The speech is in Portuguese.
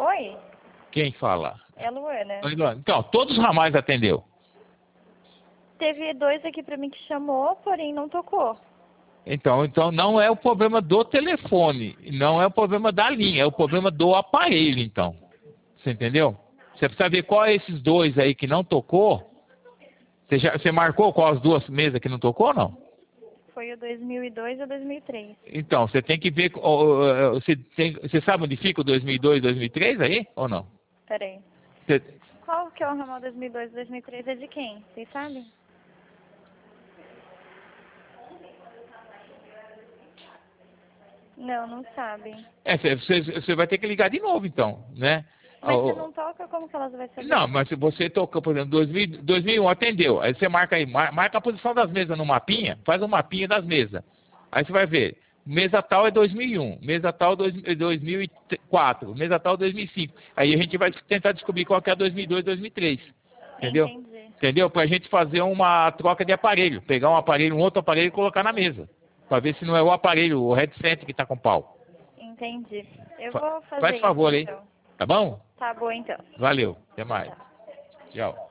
Oi, Quem fala? é a Luana. Oi, Luana. Então, todos os ramais atendeu. Teve dois aqui pra mim que chamou, porém não tocou. Então não é o problema do telefone, não é o problema da linha, é o problema do aparelho, então. Você entendeu? Você precisa ver qual é esses dois aí que não tocou. Você marcou qual as duas mesas que não tocou ou não? Foi o 2002 e o 2003. Então, você tem que ver. Você sabe onde fica o 2002 e 2003 aí? Ou não? Peraí. Você- Qual que é o ramal 2002 e 2003? É de quem? Vocês sabem? Não, não sabem. você vai ter que ligar de novo, então, né? Mas se não toca, como que elas vão saber? Não, mas se você tocou, por exemplo, 2001, atendeu. Aí você marca aí, marca a posição das mesas no mapinha, faz um mapinha das mesas. Aí você vai ver, mesa tal é 2001, mesa tal é 2004, mesa tal é 2005. Aí a gente vai tentar descobrir qual que é a 2002, 2003. Entendeu? Entendi. Entendeu? Pra gente fazer uma troca de aparelho. Pegar um aparelho, um outro aparelho e colocar na mesa. Pra ver se não é o aparelho, o headset que tá com pau. Entendi. Eu vou fazer Faz isso, favor aí. então. Tá bom? Tá bom, então. Valeu. Até mais. Tá. Tchau.